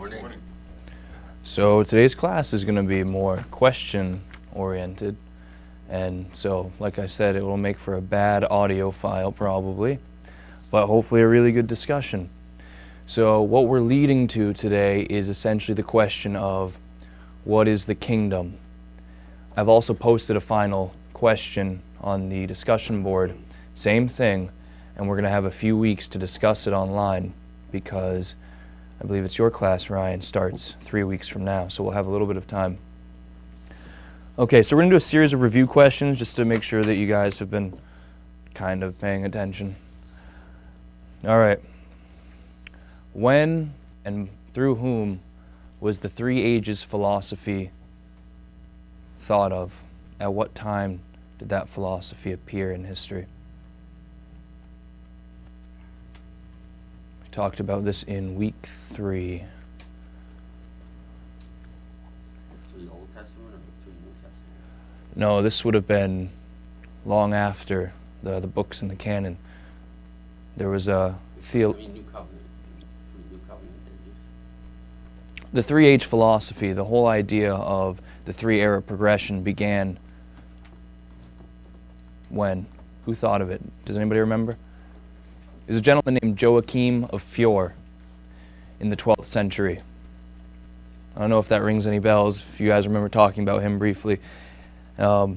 Morning. So today's class is going to be more question-oriented, and so, like I said, it will make for a bad audio file probably, but hopefully a really good discussion. So what we're leading to today is essentially the question of, what is the kingdom? I've also posted a final question on the discussion board, same thing, and we're going to have a few weeks to discuss it online because I believe it's your class, Ryan, starts 3 weeks from now, so we'll have a little bit of time. Okay, so we're going to do a series of review questions just to make sure that you guys have been kind of paying attention. All right. When and through whom was the Three Ages philosophy thought of? At what time did that philosophy appear in history? We talked about this in week 3. Through the Old Testament or through the New Testament? No, this would have been long after the books in the canon. There was a New Covenant. Through the New Covenant ages. The three-age philosophy, the whole idea of the three-era progression began when? Who thought of it? Does anybody remember? There's a gentleman named Joachim of Fior in the 12th century. I don't know if that rings any bells, if you guys remember talking about him briefly. Does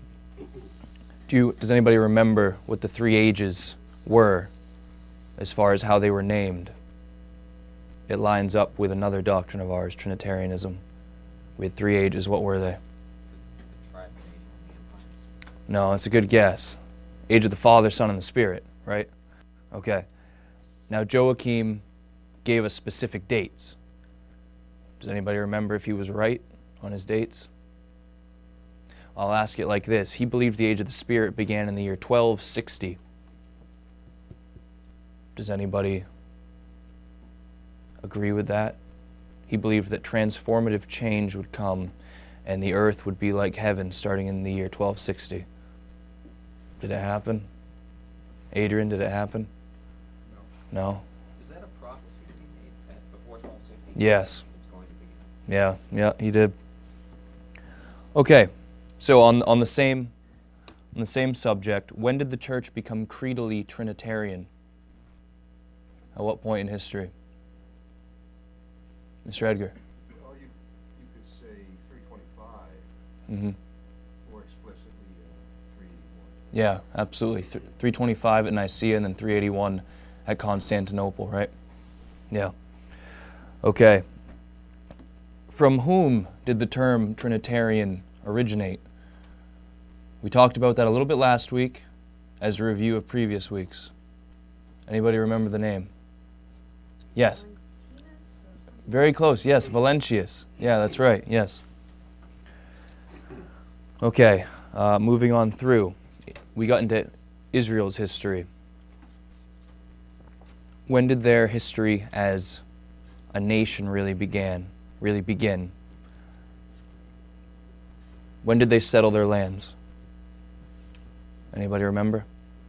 anybody remember what the three ages were as far as how they were named? It lines up with another doctrine of ours, Trinitarianism. We had three ages. What were they? No, it's a good guess. Age of the Father, Son, and the Spirit, right? Okay. Now Joachim gave us specific dates. Does anybody remember if he was right on his dates? I'll ask it like this. He believed the age of the Spirit began in the year 1260. Does anybody agree with that? He believed that transformative change would come and the earth would be like heaven starting in the year 1260. Did it happen? Adrian, did it happen? No? Is that a prophecy to be made before 1260? Yes. It's going to be. Yeah, he did. Okay, so on the same subject, when did the church become creedally Trinitarian? At what point in history? Mr. Edgar? Well, you could say 325, Mm-hmm. or explicitly 381. Yeah, absolutely. 325 at Nicaea and then 381 at Constantinople, right? Yeah. Okay. From whom did the term Trinitarian originate? We talked about that a little bit last week as a review of previous weeks. Anybody remember the name? Yes. Very close, yes, Valentius. Yeah, that's right, yes. Okay, moving on through. We got into Israel's history. When did their history as a nation really begin? When did they settle their lands? Anybody remember?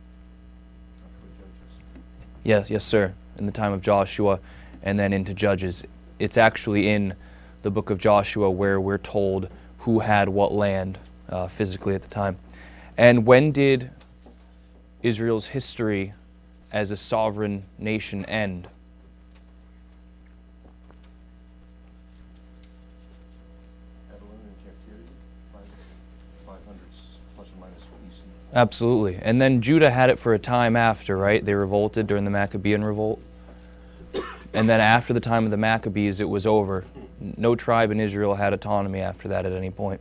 Yes, sir. In the time of Joshua and then into Judges. It's actually in the book of Joshua where we're told who had what land physically at the time. And when did Israel's history as a sovereign nation end? Babylonian captivity, 500s plus or minus BC. Absolutely. And then Judah had it for a time after, right? They revolted during the Maccabean revolt. And then after the time of the Maccabees, it was over. No tribe in Israel had autonomy after that at any point.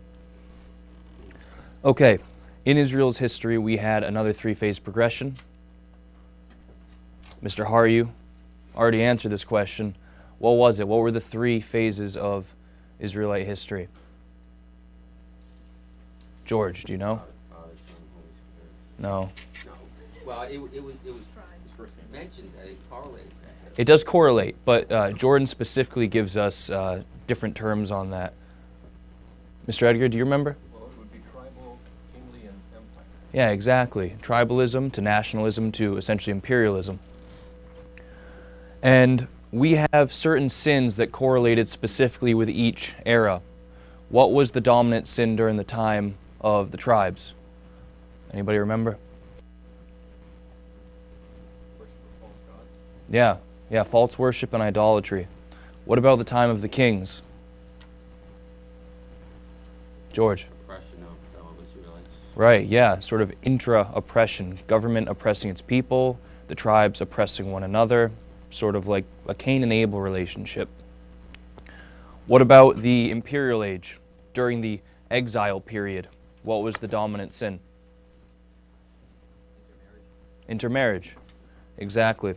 Okay, in Israel's history, we had another three-phase progression. Mr. Haryu already answered this question. What was it? What were the three phases of Israelite history? George, do you know? Father, Son, Holy Spirit. No. No. Well, it was mentioned that it correlated that. It does correlate, but Jordan specifically gives us different terms on that. Mr. Edgar, do you remember? Well, it would be tribal, kingly, and empire. Yeah, exactly. Tribalism to nationalism to essentially imperialism. And we have certain sins that correlated specifically with each era. What was the dominant sin during the time of the tribes? Anybody remember? Worship of false gods. Yeah, false worship and idolatry. What about the time of the kings? George? Oppression of fellow Israelites. Right, yeah, sort of intra-oppression. Government oppressing its people, the tribes oppressing one another, sort of like a Cain and Abel relationship. What about the imperial age? During the exile period, what was the dominant sin? Intermarriage. Exactly.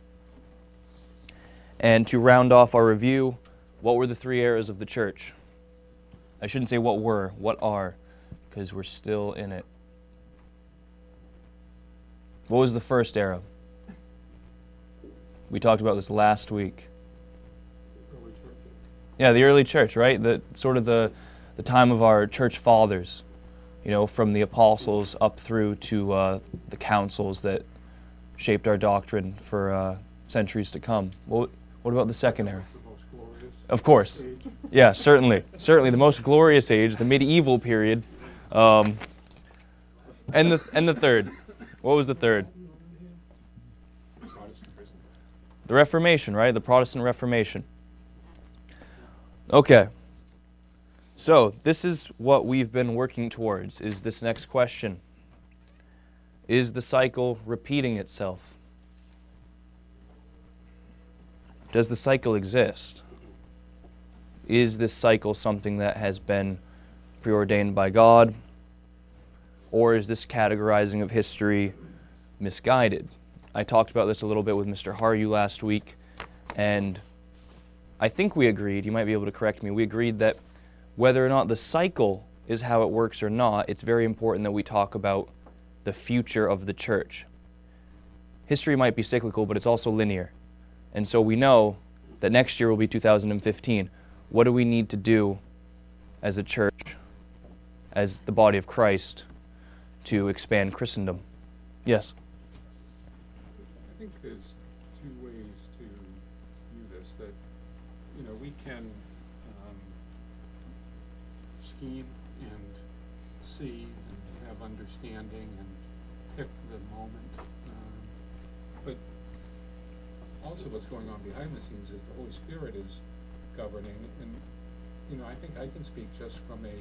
And to round off our review, what were the three eras of the church? I shouldn't say what were, what are, because we're still in it. What was the first era? We talked about this last week. Early church. Yeah, the early church, right? The sort of the time of our church fathers, you know, from the apostles up through to the councils that shaped our doctrine for centuries to come. What about the second era? The most glorious. Of course. age. Yeah, certainly the most glorious age, the medieval period, and the third. What was the third? Protestantism. The Reformation, right? The Protestant Reformation. Okay. So, this is what we've been working towards, is this next question. Is the cycle repeating itself? Does the cycle exist? Is this cycle something that has been preordained by God? Or is this categorizing of history misguided? I talked about this a little bit with Mr. Haru last week, and I think we agreed, you might be able to correct me, we agreed that whether or not the cycle is how it works or not, it's very important that we talk about the future of the church. History might be cyclical, but it's also linear. And so we know that next year will be 2015. What do we need to do as a church, as the body of Christ, to expand Christendom? Yes? I think there's two ways to view this. That, you know, we can scheme and see and have understanding and pick the moment. But also what's going on behind the scenes is the Holy Spirit is governing. And, you know, I think I can speak just from a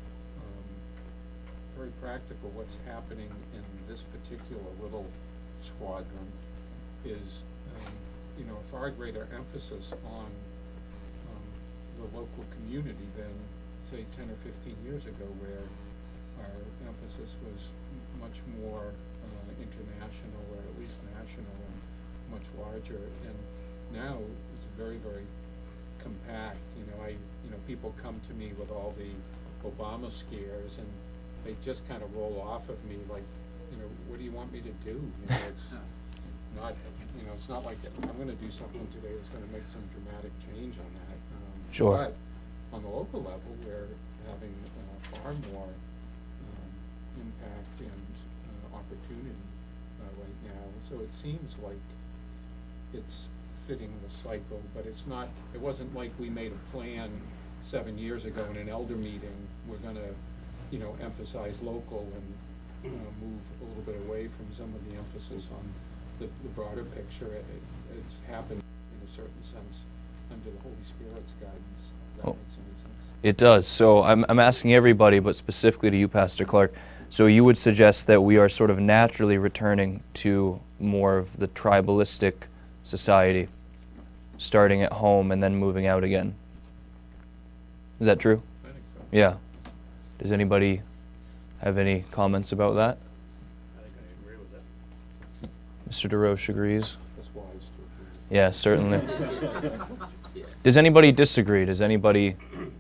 very practical. What's happening in this particular little squadron is, you know, a far greater emphasis on the local community than, say, 10 or 15 years ago, where our emphasis was much more international, or at least national, and much larger. And now it's very, very compact. You know, people come to me with all the Obama scares, and they just kind of roll off of me like, you know, what do you want me to do? You know, it's not, you know, it's not like I'm going to do something today that's going to make some dramatic change on that. Sure. But on the local level, we're having far more impact and opportunity right now. So it seems like it's fitting the cycle, but it's not. It wasn't like we made a plan 7 years ago in an elder meeting. We're going to, you know, emphasize local and move a little bit away from some of the emphasis on the broader picture. It's happened in a certain sense under the Holy Spirit's guidance. If that makes any sense. It does. So I'm asking everybody, but specifically to you, Pastor Clark. So you would suggest that we are sort of naturally returning to more of the tribalistic society, starting at home and then moving out again. Is that true? I think so. Yeah. Does anybody have any comments about that? I think I agree with that. Mr. DeRoche agrees. That's wise to agree. Yeah, certainly. Yeah. Does anybody disagree? Does anybody...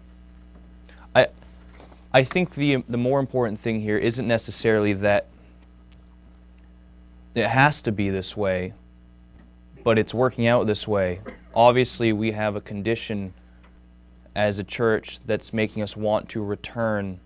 I think the more important thing here isn't necessarily that it has to be this way, but it's working out this way. Obviously, we have a condition as a church that's making us want to return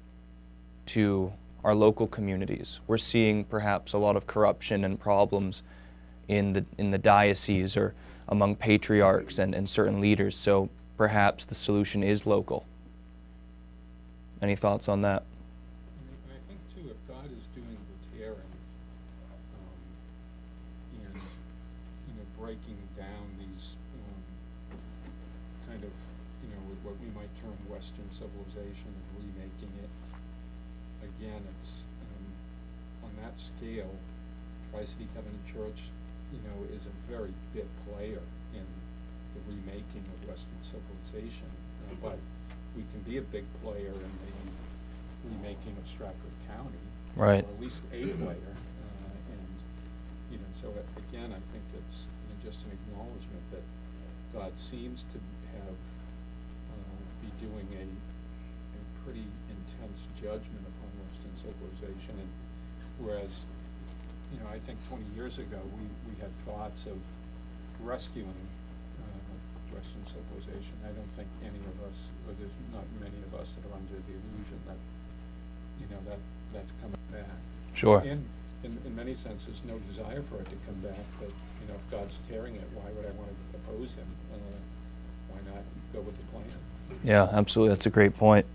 to our local communities. We're seeing perhaps a lot of corruption and problems in the diocese or among patriarchs and certain leaders. So perhaps the solution is local. Any thoughts on that? And I think too, if God is doing the tearing, and, breaking down these, kind of, what we might term Western civilization and remaking it, again, it's, on that scale, Tri-City Covenant Church, is a very big player in the remaking of Western civilization. But we can be a big player in the remaking of Stratford County. Right. Or at least a player. So again, I think it's just an acknowledgement that God seems to have, be doing a pretty intense judgment upon Western civilization. And whereas, I think 20 years ago, we had thoughts of rescuing Western civilization. I don't think any of us, or there's not many of us that are under the illusion that, that's coming back. Sure. And in many senses, no desire for it to come back, but, if God's tearing it, why would I want to oppose him? Why not go with the plan? Yeah, absolutely. That's a great point.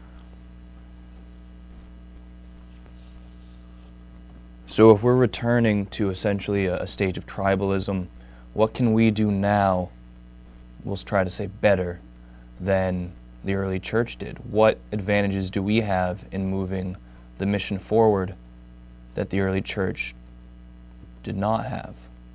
So if we're returning to essentially a stage of tribalism, what can we do now, we'll try to say better, than the early church did? What advantages do we have in moving the mission forward that the early church did not have?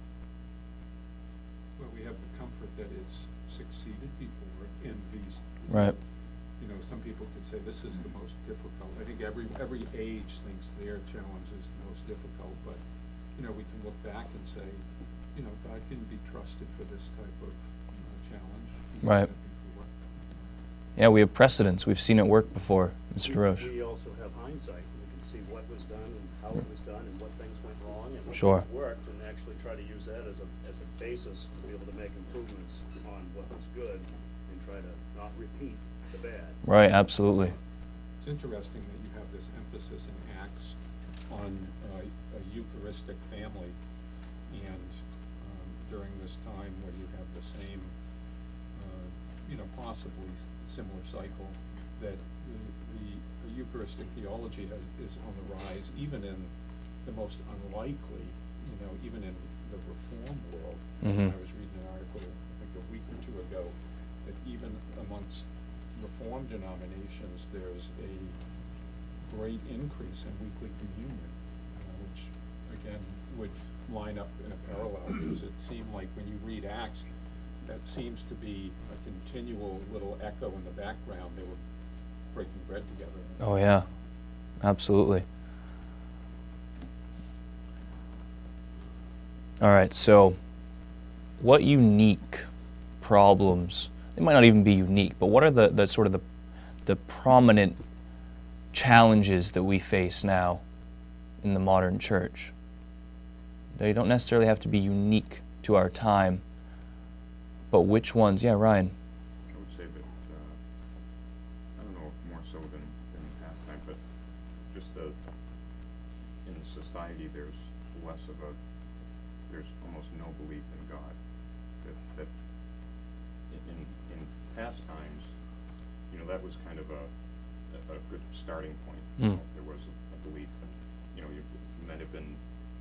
Well, we have the comfort that it's succeeded before in these. Right. Some people could say this is the most difficult. I think every age thinks their challenge is the most difficult, but, we can look back and say, God can be trusted for this type of challenge. He's Right. done it before. Yeah, we have precedents. We've seen it work before, Mr. Roche. We also have hindsight. We can see what was done and how it was done and what things went wrong and what Sure. things worked, and actually try to use that as a basis to be able to make improvements on what was good and try to not repeat the bad. Right, absolutely. It's interesting that you have this emphasis in Acts on a Eucharistic family, and during this time when you have the same, possibly similar cycle, that the Eucharistic theology is on the rise, even in the most unlikely, even in the Reform world. Mhm. I was reading an article, I think a week or two ago, that even amongst Reformed denominations, there's a great increase in weekly communion, which again would line up in a parallel, because it seemed like when you read Acts, that seems to be a continual little echo in the background. They were breaking bread together. Oh, yeah. Absolutely. All right, so what unique problems, they might not even be unique, but what are the sort of the prominent challenges that we face now in the modern church? They don't necessarily have to be unique to our time, but which ones? Yeah, Ryan. I would say that, I don't know, more so than past time, but just in society there's less of there's almost no belief in God. That in past times, that was kind of a good starting point. Mm. There was a belief, and you might have been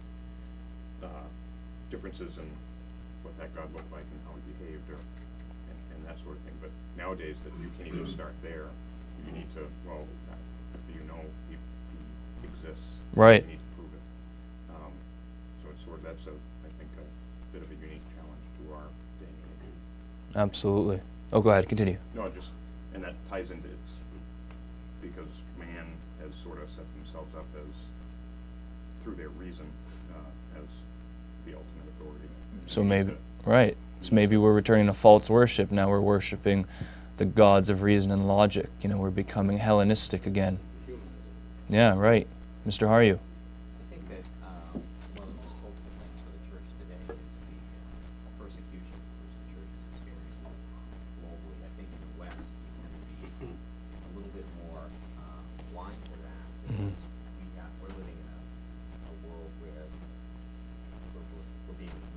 differences in what that God looked like and how he behaved, and that sort of thing. But nowadays, that you can't even start there. You need to, he exists. Right. You need to prove it. So it's sort of, that's I think a bit of a unique challenge to our day and age. Absolutely. Oh, go ahead, continue. No, and that ties into it, because man has sort of set themselves up as, through their reason, as the ultimate authority. So maybe we're returning to false worship. Now we're worshiping the gods of reason and logic. We're becoming Hellenistic again. Yeah, right. Mr. Haryu. I think that one of the most hopeful things for the church today is the persecution which the church is experiencing globally. I think in the West we tend to be a little bit more blind to that, Mhm. because we're living in a world where we're being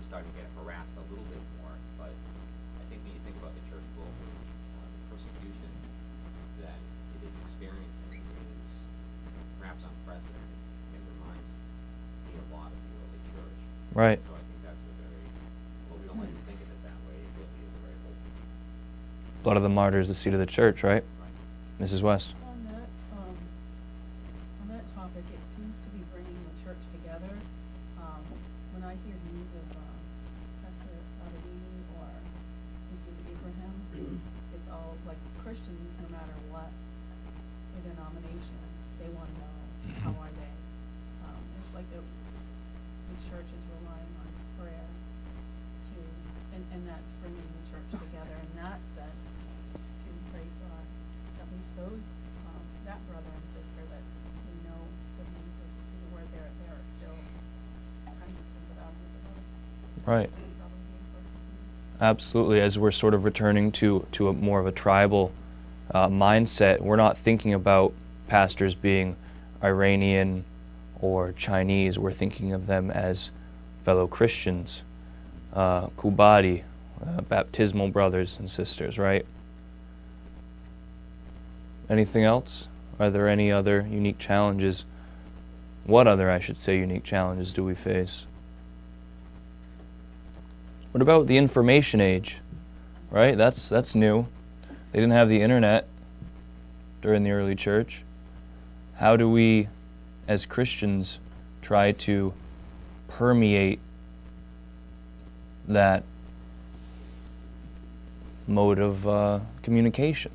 starting to get harassed a little bit more, but I think when you think about the church globally, the persecution that it is experiencing is perhaps unprecedented. It reminds me a lot of the early church. Right. So I think that's a very, well, we don't like to think of it that way, it really is a very hopeful. Blood of the martyrs, the seed of the church, right? Right. Mrs. West. On that topic, it seems to be bringing the church together. When I hear news of Pastor Abedini or Mrs. Abraham, it's all like Christians, no matter what their denomination, they want to know how are they. It's like the church is relying on prayer to, and that's bringing the church together in that sense, to pray for at least those, that brother and sister that's, we know have been persecuted, where there are still hundreds of thousands of others Right. probably being persecuted. Absolutely. As we're sort of returning to a more of a tribal mindset, we're not thinking about pastors being Iranian or Chinese. We're thinking of them as fellow Christians, Kubati, baptismal brothers and sisters, right? Anything else? Are there any other unique challenges? What other, I should say, unique challenges do we face? What about the information age? Right? That's new. They didn't have the internet during the early church. How do we, as Christians, try to permeate that mode of communication?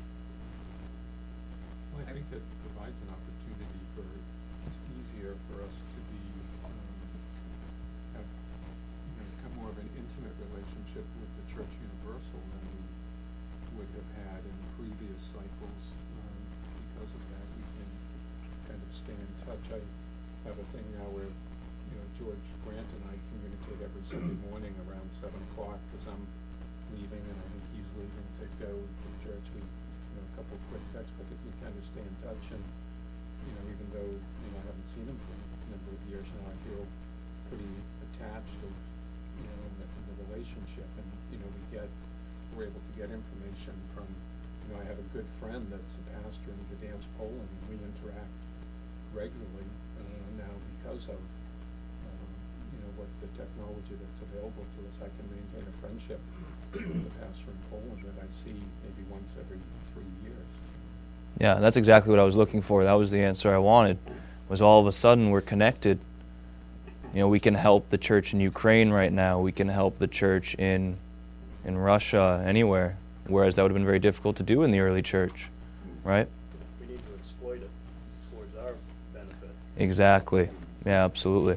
Well, I think that provides an opportunity for, it's easier for us to be, have, become more of an intimate relationship with the Church Universal than we would have had in previous cycles. Because of that, we can kind of stay in touch. I have a thing now where, George Grant and I communicate every Sunday morning around 7 o'clock because I'm leaving and I think he's leaving to go to church. We, a couple of quick texts, but we kind of stay in touch. And, even though, I haven't seen him for a number of years now, I feel pretty attached to, in the relationship. And, we're able to get information from, I have a good friend that's a pastor in Gdansk, Poland, and we interact regularly now because of, what the technology that's available to us. I can maintain a friendship with a pastor in Poland that I see maybe once every 3 years. Yeah, that's exactly what I was looking for. That was the answer I wanted, was all of a sudden we're connected. We can help the church in Ukraine right now. We can help the church in Russia, anywhere, whereas that would have been very difficult to do in the early church, right? We need to exploit it towards our benefit. Exactly. Yeah, absolutely.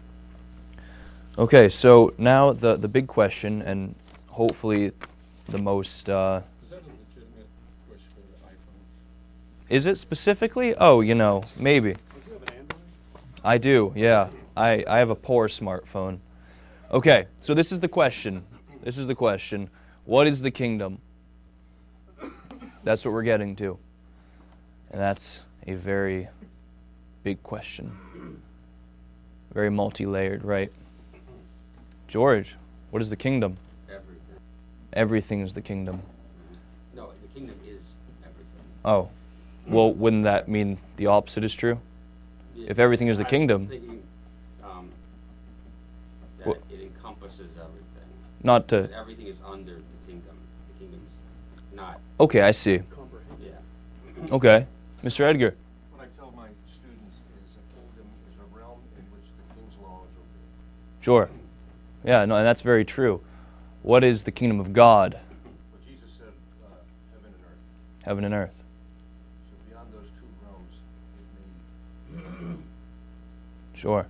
Okay, so now the big question, and hopefully the most... Is that a legitimate push for the iPhones? Is it specifically? Oh, maybe. Do you have an Android? I do, yeah. I have a poor smartphone. Okay, so this is the question. What is the kingdom? That's what we're getting to. And that's a very big question. Very multi-layered, right? George, what is the kingdom? Everything. Everything is the kingdom. No, the kingdom is everything. Oh. Well, wouldn't that mean the opposite is true? If everything is the kingdom... I'm thinking that What? it encompasses everything. Not to... That everything is under the kingdom. The kingdom's not, Okay, I see. Comprehensive. yeah. Okay. Mr. Edgar. What I tell my students is a kingdom is a realm in which the king's laws are obeyed. Sure. Yeah, no, and that's very true. What is the kingdom of God? What Jesus said, heaven and earth. Heaven and earth. So beyond those two realms, it may Sure.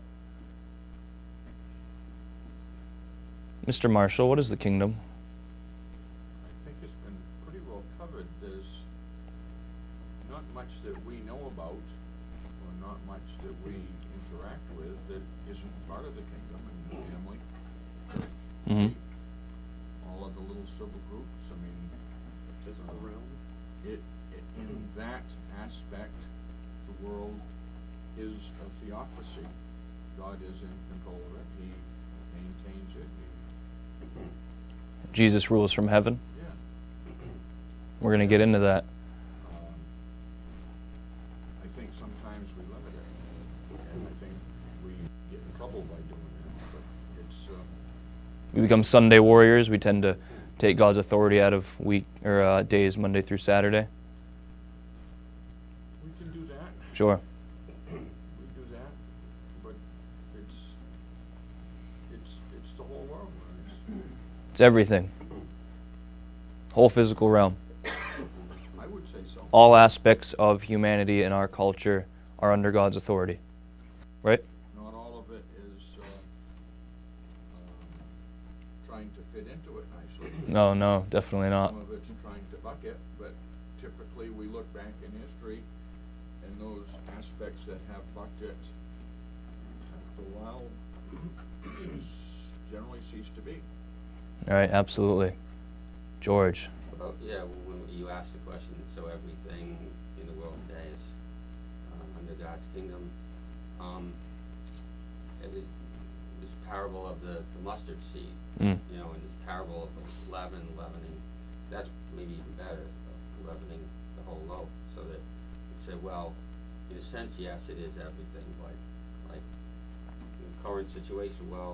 Mr. Marshall, what is the kingdom? I think it's been pretty well covered. There's not much that we know about, or not much that we interact with that isn't part of the kingdom and the family. Mm-hmm. All of the little civil groups, Physical realm. In that aspect, the world is a theocracy. God is in control of it. He maintains it. Jesus rules from heaven. Yeah. We're going to get into that. I think sometimes we limit it, and I think we get in trouble by doing that. But it's We become Sunday warriors. We tend to take God's authority out of days Monday through Saturday. we can do that. Sure. We do that, but it's the whole world. It's everything. Whole physical realm. I would say so. All aspects of humanity in our culture are under God's authority. Right? Not all of it is trying to fit into it nicely. No, definitely not. Some of it's trying to buck it, but typically we look back in history, and those aspects that have bucked it, after a while, generally cease to be. All right, absolutely. George. Well, yeah, when you asked the question, so everything in the world today is under God's kingdom. This parable of the mustard seed, Mm. you know, and this parable of the leavening, that's maybe even better, leavening the whole loaf. So that you say, well, in a sense, yes, it is everything, but like in the current situation, well,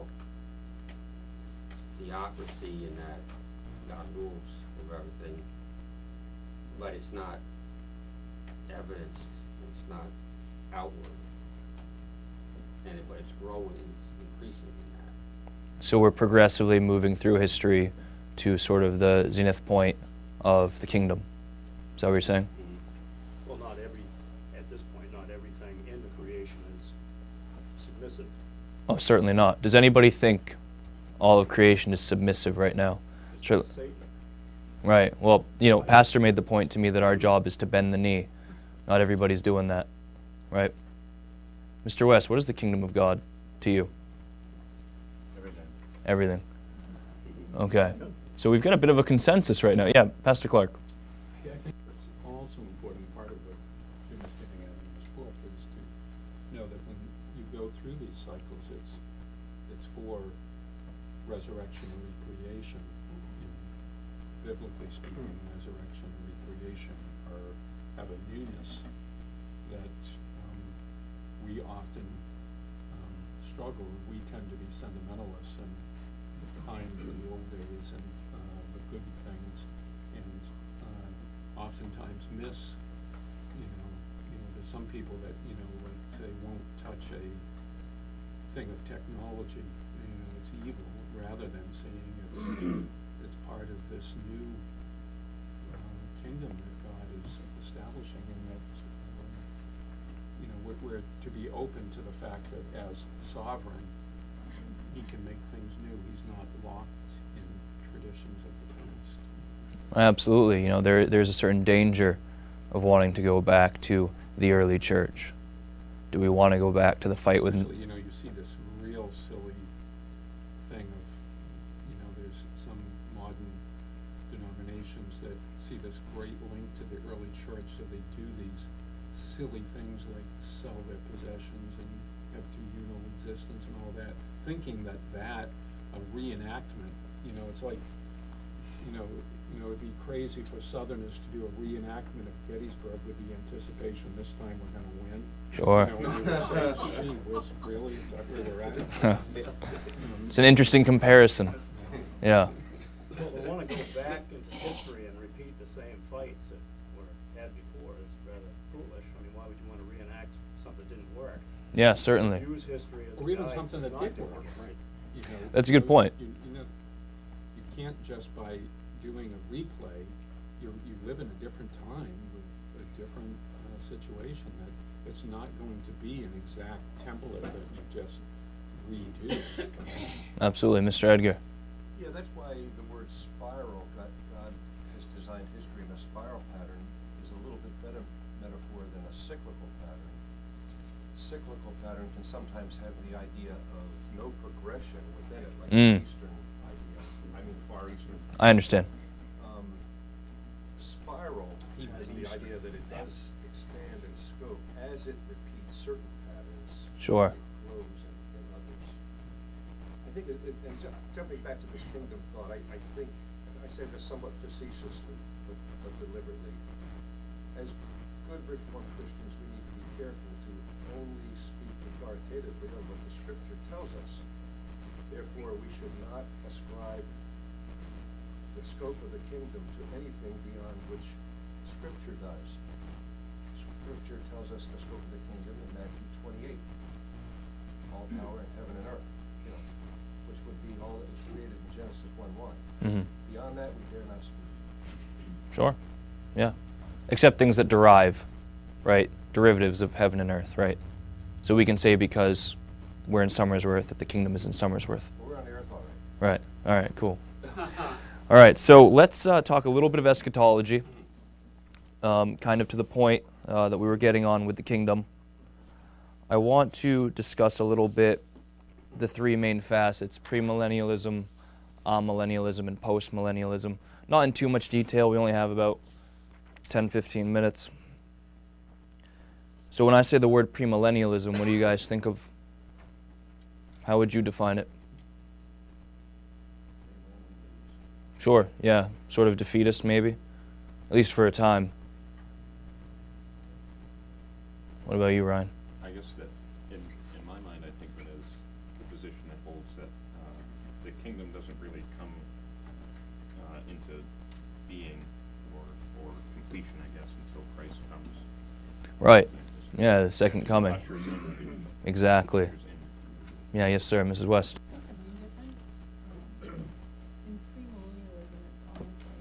theocracy in that God rules over everything, but it's not evidenced, it's not outward, but it's growing, it's increasing in that. So we're progressively moving through history to sort of the zenith point of the kingdom. Is that what you're saying? Well, at this point, not everything in the creation is submissive. Oh, certainly not. Does anybody think all of creation is submissive right now? It's Sure. just Satan. Right. Well, Pastor made the point to me that our job is to bend the knee. Not everybody's doing that. Right? Mr. West, what is the kingdom of God to you? Everything. Okay. So we've got a bit of a consensus right now. Yeah, Pastor Clark. Yeah, I think that's also an important part of what Jim is getting at in his book is to know that when you go through these cycles, it's for resurrection and recreation. Biblically speaking, resurrection and recreation have a newness that we often struggle. We tend to be sentimentalists and pine for the old days and the good things, and oftentimes miss. There's some people that like they won't touch a thing of technology. It's evil, rather than saying it's part of this new kingdom that God is establishing, and that we're to be open to the fact that as sovereign, He can make things new. He's not locked in traditions of the past. Absolutely. There's a certain danger of wanting to go back to the early church. Do we want to go back to the fight with? Especially, you see this real silly thing of, there's some modern denominations that see this great link to the early church, so they do these silly things like sell their possessions and have communal existence and all that, thinking that a reenactment, it's like, it'd be crazy for Southerners to do a reenactment of Gettysburg with the anticipation this time we're going to win. Sure. We would say, gee whiz, really? Is that where we're at? It's an interesting comparison. Yeah. Well, to want to go back into history and repeat the same fights that were had before is rather foolish. I mean, why would you want to reenact something that didn't work? Yeah, certainly. Use history as a Or even guide something to that not did do work, it. right? That's a good point. You can't just by doing a replay, you live in a different time with a different situation, that it's not going to be an exact template that you just redo. Absolutely. Mr. Edgar. Yeah, that's why the word spiral, God has designed history in a spiral pattern, is a little bit better metaphor than a cyclical pattern. Cyclical pattern can sometimes have the idea of no progression within it, like the Eastern idea. I mean, Far Eastern. I understand. Spiral has the idea that it does expand in scope as it repeats certain patterns. Sure. It grows in others. I think it say this somewhat facetiously, but deliberately. As good Reformed Christians, we need to be careful to only speak authoritatively on what the Scripture tells us. Therefore, we should not ascribe the scope of the kingdom to anything beyond which Scripture does. Scripture tells us the scope of the kingdom in Matthew 28. All power in heaven and earth, which would be all that was created in Genesis 1:1. Mm-hmm. Beyond that, we dare not speak. Sure. Yeah. Except things that derive, right? Derivatives of heaven and earth, right? So we can say because we're in Somersworth that the kingdom is in Somersworth. Well, we're on the earth already. Right. All right, cool. All right, so let's talk a little bit of eschatology, kind of to the point that we were getting on with the kingdom. I want to discuss a little bit the three main facets: premillennialism, amillennialism, and postmillennialism. Not in too much detail. We only have about 10-15 minutes. So when I say the word premillennialism, what do you guys think of? How would you define it? Sure, yeah. Sort of defeatist, maybe? At least for a time. What about you, Ryan? I guess that, in my mind, I think that is the position that holds that the kingdom doesn't really come into being or completion, I guess, until Christ comes. Right. Yeah, the second coming. Ushers in. Exactly. Ushers in. Yeah, yes, sir, Mrs. West. The main difference, in premillennialism, it's almost like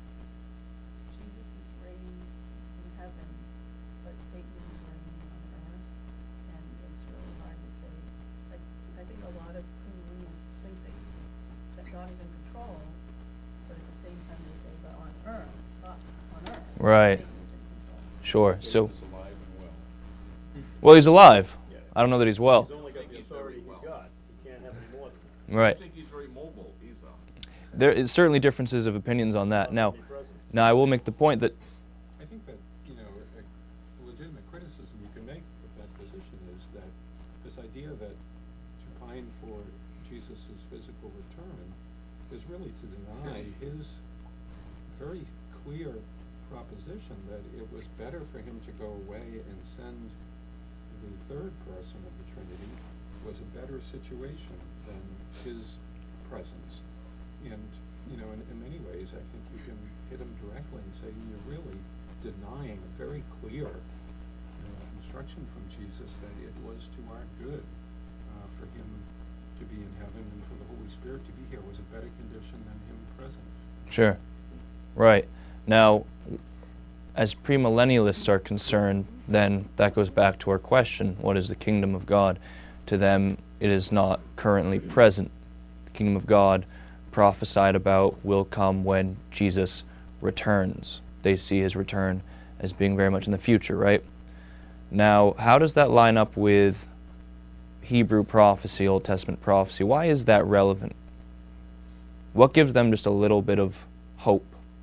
Jesus is reigning in heaven, but Satan is reigning on earth, and it's really hard to say. Like, I think a lot of premillennials think that God is in control, but at the same time they say, but on earth, Right. Satan is in control. Sure. So, He's alive and well. well, he's alive. Yeah. I don't know that he's well. He's only got the authority he's got. He can't have any more than that. Right. I think he's very mobile. He's There is certainly differences of opinions on that. Now, I will make the point that I think that, a legitimate criticism you can make of that position is that this idea that to pine for Jesus' physical return is really to deny his very clear proposition that it was better for him to go away and send the third person of the Trinity was a better situation than his presence. And, in many ways, I think you can hit him directly and say you're really denying a very clear instruction from Jesus that it was to our good for him to be in heaven and for the Holy Spirit to be here was a better condition than him present. Sure. Right. Now, as premillennialists are concerned, then that goes back to our question, what is the kingdom of God? To them, it is not currently present. The kingdom of God prophesied about will come when Jesus returns. They see his return as being very much in the future, right? Now, how does that line up with Hebrew prophecy, Old Testament prophecy? Why is that relevant? What gives them just a little bit of hope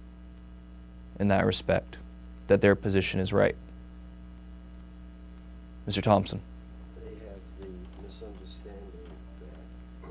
in that respect, that their position is right? Mr. Thompson. They have the misunderstanding that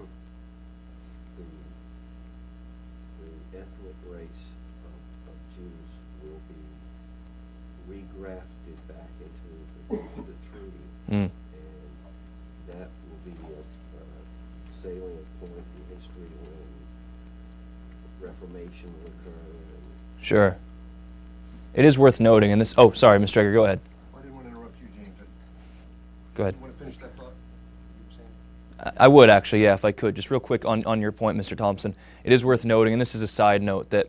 the ethnic race of Jews will be regrafted back into the tree, Mm. and that will be a salient point in history when Reformation will occur. And Sure. It is worth noting, and this... Oh, sorry, Mr. Egger, go ahead. I didn't want to interrupt you, James. Go ahead. You want to finish that thought you were saying? I would actually, yeah, if I could. Just real quick on your point, Mr. Thompson. It is worth noting, and this is a side note, that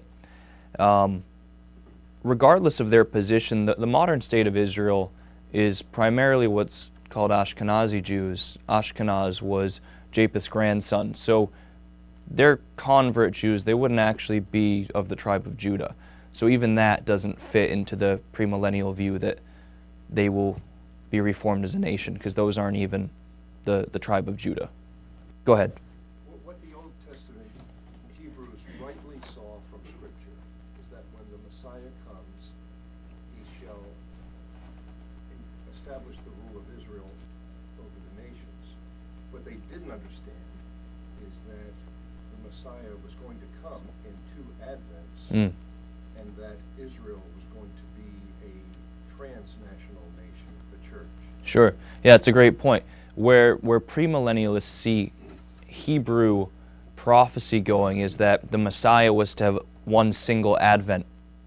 regardless of their position, the modern state of Israel is primarily what's called Ashkenazi Jews. Ashkenaz was Japheth's grandson. So they're convert Jews. They wouldn't actually be of the tribe of Judah. So even that doesn't fit into the premillennial view that they will be reformed as a nation, because those aren't even the tribe of Judah. Go ahead. What the Old Testament Hebrews rightly saw from Scripture is that when the Messiah comes, he shall establish the rule of Israel over the nations. What they didn't understand is that the Messiah was going to come in two advents, Mm. and that Israel was going to be a transnational nation, the church. Sure. Yeah, it's a great point. Where premillennialists see Hebrew prophecy going is that the Messiah was to have one single advent.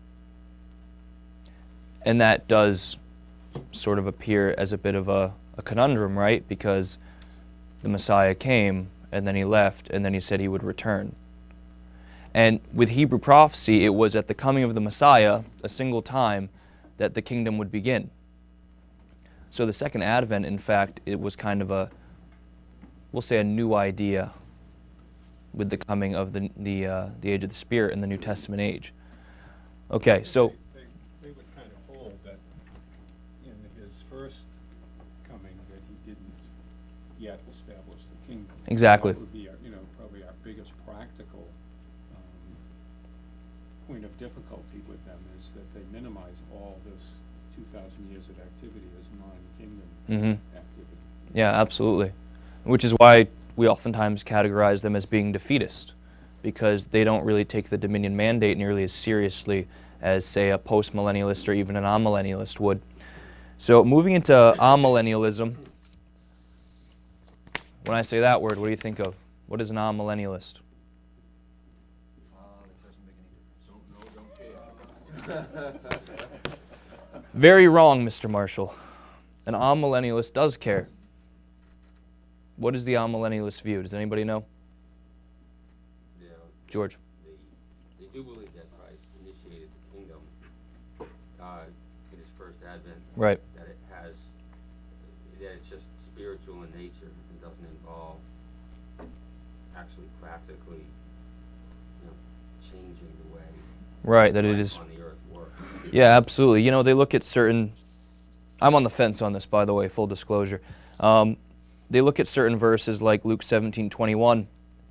And that does sort of appear as a bit of a conundrum, right? Because the Messiah came, and then he left, and then he said he would return. And with Hebrew prophecy, it was at the coming of the Messiah, a single time, that the kingdom would begin. So the second advent, in fact, it was kind of we'll say a new idea with the coming of the age of the Spirit in the New Testament age. Okay, so They would kind of hold that in his first coming that he didn't yet establish the kingdom. Exactly. That would be, probably our biggest practical point of difficulty with them is that they minimize all this 2,000 years of activity as non-kingdom activity. Yeah, absolutely. Which is why we oftentimes categorize them as being defeatist, because they don't really take the dominion mandate nearly as seriously as, say, a post-millennialist or even an amillennialist would. So moving into amillennialism, when I say that word, what do you think of? What is an amillennialist? It doesn't make any difference. Don't care. Very wrong, Mr. Marshall. An amillennialist does care. What is the amillennialist view? Does anybody know? Yeah, George? they do believe that Christ initiated the kingdom in his first advent. Right. That it's just spiritual in nature and doesn't involve actually practically, changing the way Right, that it life is. on the earth works. Yeah, absolutely. They look at certain... I'm on the fence on this, by the way, full disclosure. They look at certain verses like Luke 17:21.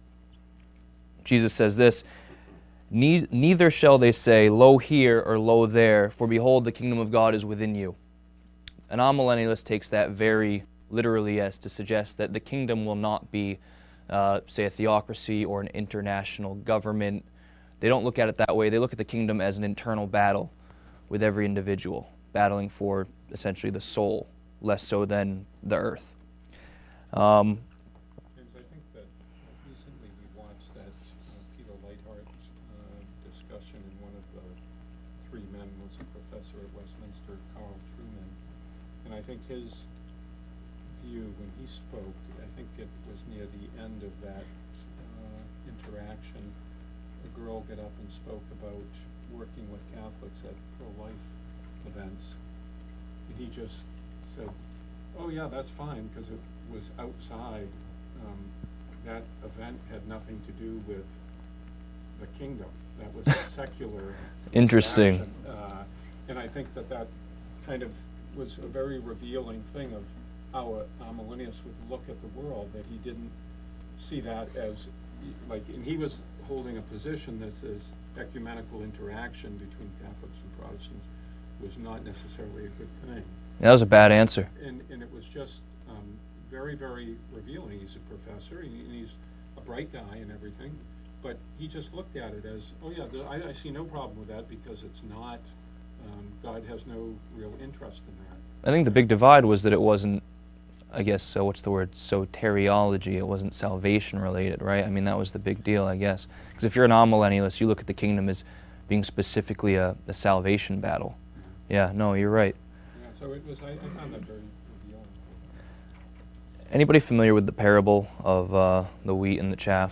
Jesus says this, neither shall they say, lo here or lo there, for behold, the kingdom of God is within you. An amillennialist takes that very literally as to suggest that the kingdom will not be, say, a theocracy or an international government. They don't look at it that way. They look at the kingdom as an internal battle with every individual, battling for essentially the soul, less so than the earth. James, I think that recently we watched that Peter Leithart discussion, and one of the three men was a professor at Westminster, Carl Truman. And I think his view when he spoke, I think it was near the end of that interaction, a girl got up and spoke about working with Catholics at pro-life events. And he just said, oh yeah, that's fine, because it was outside. That event had nothing to do with the kingdom. That was a secular Interesting. interaction. And I think that kind of was a very revealing thing of how a millennialist would look at the world, that he didn't see that as, and he was holding a position that says ecumenical interaction between Catholics and Protestants was not necessarily a good thing. That was a bad answer. And it was just very, very revealing. He's a professor, and he's a bright guy and everything, but he just looked at it as, oh yeah, I see no problem with that because it's not, God has no real interest in that. I think the big divide was that it wasn't, I guess, what's the word, soteriology. It wasn't salvation related, right? I mean, that was the big deal, I guess. Because if you're an amillennialist, you look at the kingdom as being specifically a salvation battle. Yeah, no, you're right. Yeah, so it was, I found that very revealing. Anybody familiar with the parable of the wheat and the chaff?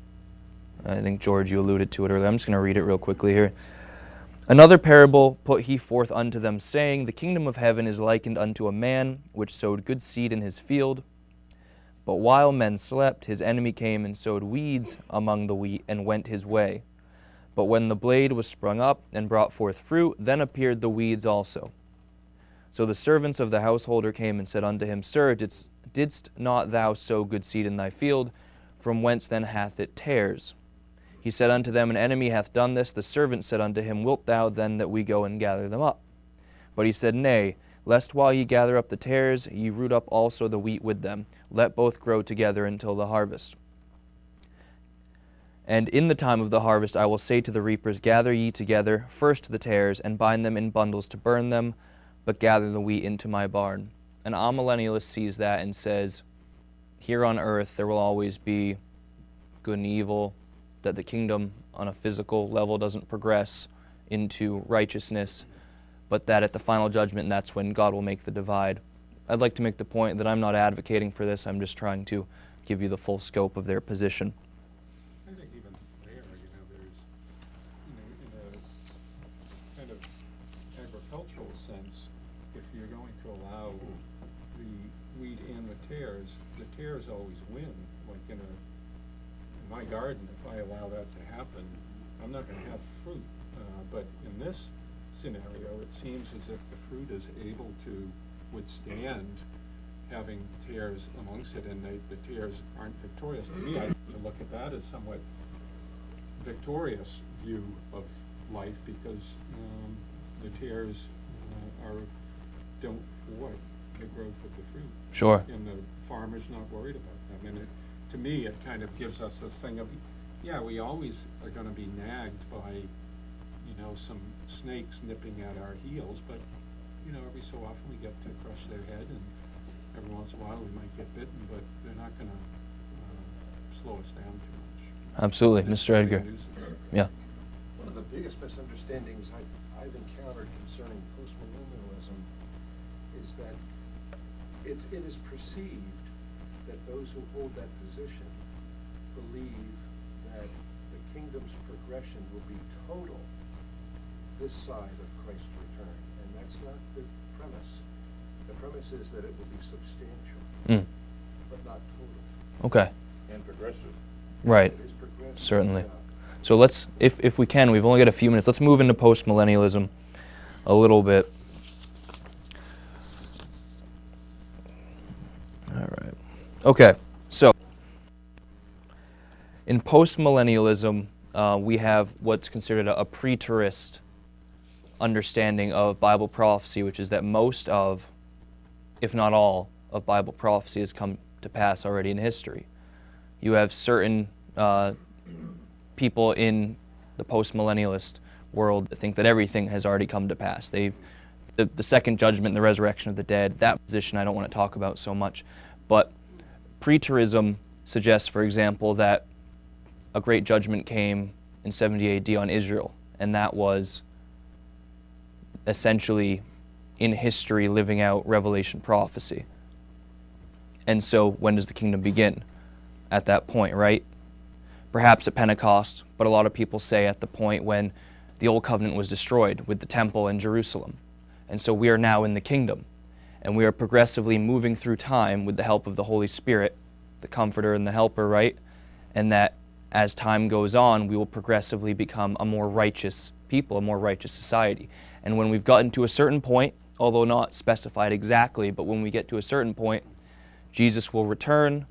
I think, George, you alluded to it earlier. I'm just going to read it real quickly here. Another parable put he forth unto them, saying, the kingdom of heaven is likened unto a man which sowed good seed in his field. But while men slept, his enemy came and sowed weeds among the wheat, and went his way. But when the blade was sprung up and brought forth fruit, then appeared the weeds also. So the servants of the householder came and said unto him, Sir, didst not thou sow good seed in thy field? From whence then hath it tares? He said unto them, An enemy hath done this. The servant said unto him, Wilt thou then that we go and gather them up? But he said, Nay, lest while ye gather up the tares, ye root up also the wheat with them. Let both grow together until the harvest. And in the time of the harvest I will say to the reapers, gather ye together first the tares, and bind them in bundles to burn them, but gather the wheat into my barn. An amillennialist sees that and says, here on earth there will always be good and evil, that the kingdom on a physical level doesn't progress into righteousness, but that at the final judgment, that's when God will make the divide. I'd like to make the point that I'm not advocating for this, I'm just trying to give you the full scope of their position. I think even there, there's, in a kind of agricultural sense, if you're going to allow the wheat and the tares always win. Like in my garden, if I allow that to happen, I'm not going to have fruit. But in this scenario, it seems as if the fruit is able to withstand having tares amongst it, and the tares aren't victorious. To me, I to look at that as somewhat victorious view of life, because the tares don't thwart the growth of the fruit. Sure. And the farmer's not worried about them. And to me, it kind of gives us this thing of, yeah, we always are going to be nagged by, some snakes nipping at our heels, but, every so often we get to crush their head, and every once in a while we might get bitten, but they're not going to slow us down too much. Absolutely. Mr. Edgar. Yeah. One of the biggest misunderstandings I've encountered concerning postmillennialism is that it is perceived that those who hold that position believe that the kingdom's progression will be total this side of Christ's return. And that's not the premise. The premise is that it will be substantial, but not total. Okay. And progressive. Right. It is progressive. Certainly. Yeah. So let's, if we can, we've only got a few minutes, let's move into postmillennialism a little bit. All right. Okay, so in postmillennialism, we have what's considered a preterist understanding of Bible prophecy, which is that most of, if not all, of Bible prophecy has come to pass already in history. You have certain people in the postmillennialist world that think that everything has already come to pass. The second judgment, the resurrection of the dead, that position I don't want to talk about so much. But preterism suggests, for example, that a great judgment came in 70 AD on Israel, and that was essentially in history living out Revelation prophecy. And so when does the kingdom begin? At that point, right? Perhaps at Pentecost, but a lot of people say at the point when the Old Covenant was destroyed with the temple in Jerusalem. And so we are now in the kingdom, and we are progressively moving through time with the help of the Holy Spirit, the Comforter and the Helper, right? And that as time goes on, we will progressively become a more righteous people, a more righteous society. And when we've gotten to a certain point, although not specified exactly, but when we get to a certain point, Jesus will return,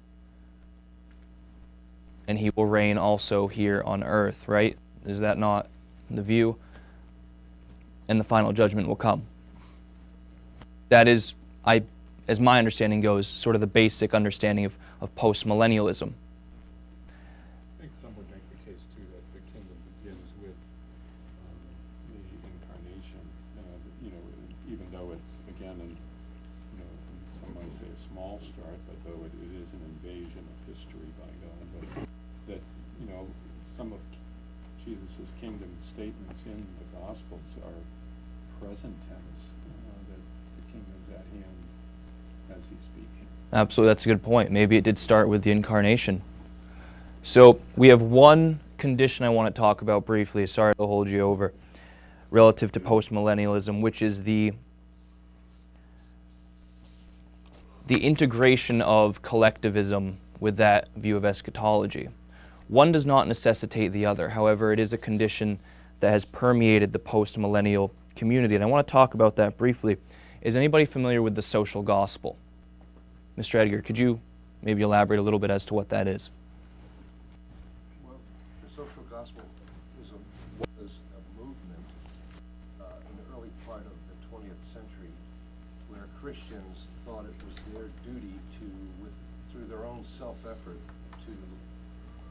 and he will reign also here on earth, right? Is that not the view? And the final judgment will come. That is, as my understanding goes, sort of the basic understanding of postmillennialism. I think some would make the case, too, that the kingdom begins with the incarnation. Even though it's, again, some might say a small start, but though it is an invasion of history by God. But that, some of Jesus' kingdom statements in the Gospels are present tense, that the kingdom's at hand as he's speaking. Absolutely, that's a good point. Maybe it did start with the incarnation. So we have one condition I want to talk about briefly, sorry to hold you over, relative to postmillennialism, which is the integration of collectivism with that view of eschatology. One does not necessitate the other. However, it is a condition that has permeated the post-millennial community, and I want to talk about that briefly. Is anybody familiar with the social gospel? Mr. Edgar, could you maybe elaborate a little bit as to what that is? Well, the social gospel was a movement in the early part of the 20th century where Christians thought it was their duty to, through their own self-effort, to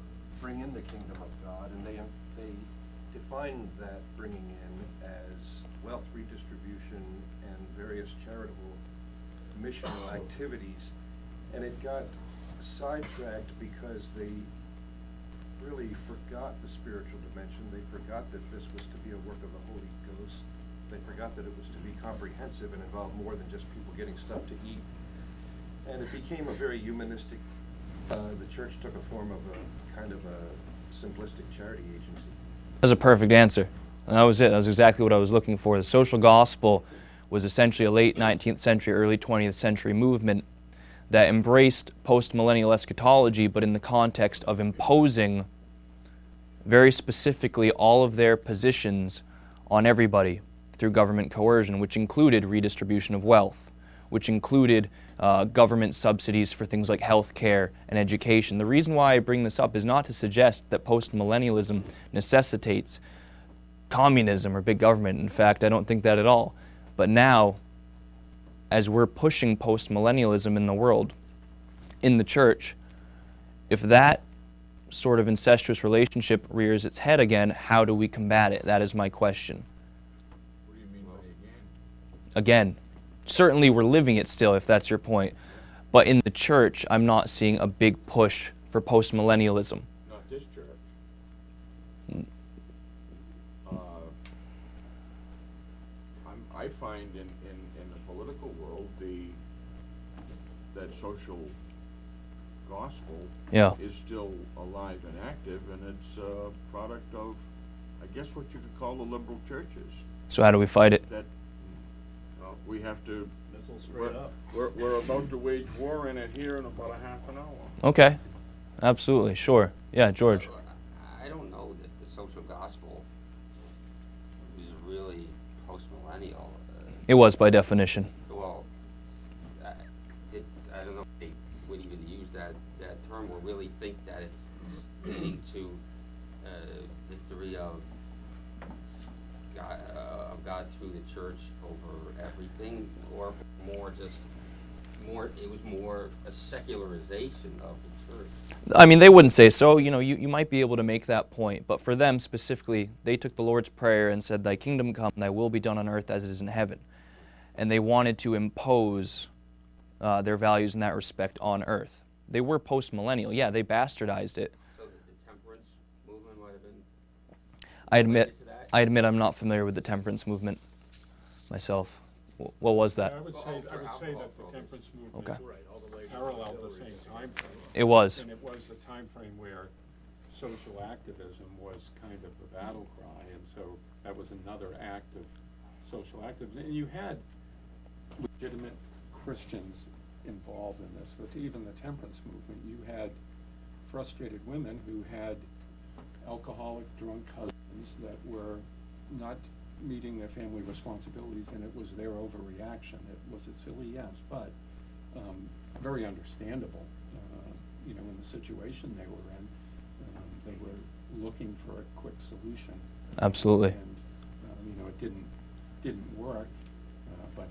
bring in the kingdom of God, and they define that bringing in as wealth redistribution and various charitable missional activities. And it got sidetracked because they really forgot the spiritual dimension. They forgot that this was to be a work of the Holy Ghost. They forgot that it was to be comprehensive and involve more than just people getting stuff to eat. And it became a very humanistic, the church took a form of a kind of a simplistic charity agency. That's a perfect answer. And that was it. That was exactly what I was looking for. The social gospel was essentially a late 19th century, early 20th century movement that embraced post-millennial eschatology, but in the context of imposing very specifically all of their positions on everybody through government coercion, which included redistribution of wealth, which included government subsidies for things like health care and education. The reason why I bring this up is not to suggest that post-millennialism necessitates communism or big government. In fact, I don't think that at all. But now, as we're pushing post-millennialism in the world, in the church, if that sort of incestuous relationship rears its head again, how do we combat it? That is my question. What do you mean by again? Again, certainly we're living it still, if that's your point. But in the church, I'm not seeing a big push for post-millennialism. Not this church. I find in the political world that social gospel is still alive and active, and it's a product of, I guess, what you could call the liberal churches. So how do we fight it? That we have to. Missile straight up. We're about to wage war in it here in about a half an hour. Okay, absolutely, sure. Yeah, George. I don't know that the social gospel is really post-millennial. It was by definition. Well, I don't know if they would even use that term or really think that it's leading to history of God through the church over everything, or it was more a secularization of the church. I mean, they wouldn't say so. You know, you might be able to make that point. But for them specifically, they took the Lord's Prayer and said, "Thy kingdom come, thy will be done on earth as it is in heaven." And they wanted to impose their values in that respect on earth. They were post-millennial. Yeah, they bastardized it. So the temperance movement might have been I admit related to that? I admit I'm not familiar with the temperance movement myself. What was that? I would say that the temperance movement Okay. Right, all the way. paralleled the same time frame. It was. And it was the time frame where social activism was kind of the battle cry, and so that was another act of social activism. And you had legitimate Christians involved in this. That even the temperance movement, you had frustrated women who had alcoholic, drunk husbands that were not meeting their family responsibilities, and it was their overreaction. Was it silly? Yes, but very understandable, in the situation they were in. They were looking for a quick solution. Absolutely. And, it didn't work, but,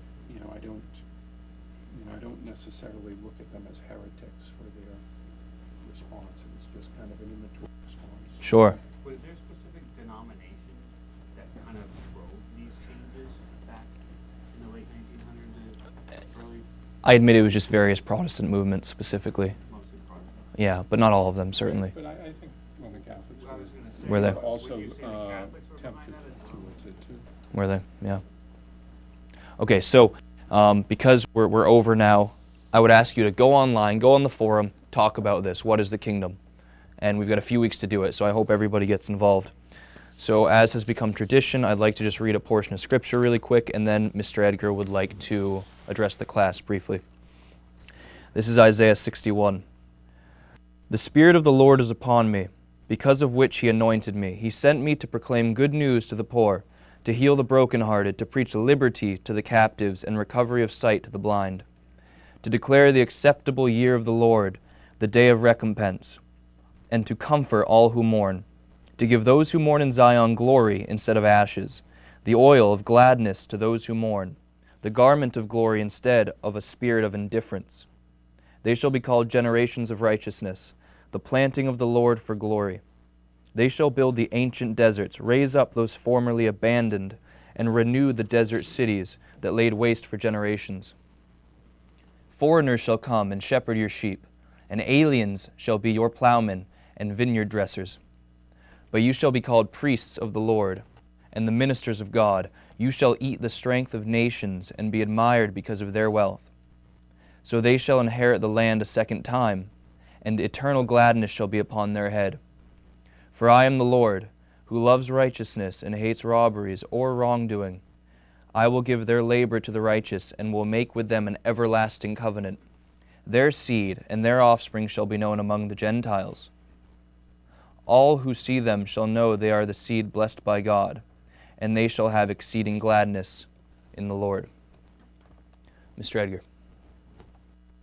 I don't necessarily look at them as heretics for their response. It was just kind of an immature response. Sure. Was there a specific denomination that kind of drove these changes back in the late 1900s to early, I admit it was just various Protestant movements specifically. mostly Protestant? Yeah, but not all of them, certainly. But I think Roman Catholics Well, I was gonna say, Were they? also would you say the Catholics were tempted behind that as well? towards it too. Were they? Yeah. Okay, so because we're over now, I would ask you to go online, go on the forum, talk about this. What is the kingdom? And we've got a few weeks to do it, so I hope everybody gets involved. So as has become tradition, I'd like to just read a portion of Scripture really quick, and then Mr. Edgar would like to address the class briefly. This is Isaiah 61. The Spirit of the Lord is upon me, because of which He anointed me. He sent me to proclaim good news to the poor, to heal the brokenhearted, to preach liberty to the captives and recovery of sight to the blind, to declare the acceptable year of the Lord, the day of recompense, and to comfort all who mourn, to give those who mourn in Zion glory instead of ashes, the oil of gladness to those who mourn, the garment of glory instead of a spirit of indifference. They shall be called generations of righteousness, the planting of the Lord for glory. They shall build the ancient deserts, raise up those formerly abandoned, and renew the desert cities that laid waste for generations. Foreigners shall come and shepherd your sheep, and aliens shall be your plowmen and vineyard dressers. But you shall be called priests of the Lord, and the ministers of God. You shall eat the strength of nations, and be admired because of their wealth. So they shall inherit the land a second time, and eternal gladness shall be upon their head. For I am the Lord, who loves righteousness and hates robberies or wrongdoing. I will give their labor to the righteous, and will make with them an everlasting covenant. Their seed and their offspring shall be known among the Gentiles. All who see them shall know they are the seed blessed by God, and they shall have exceeding gladness in the Lord. Mr. Edgar.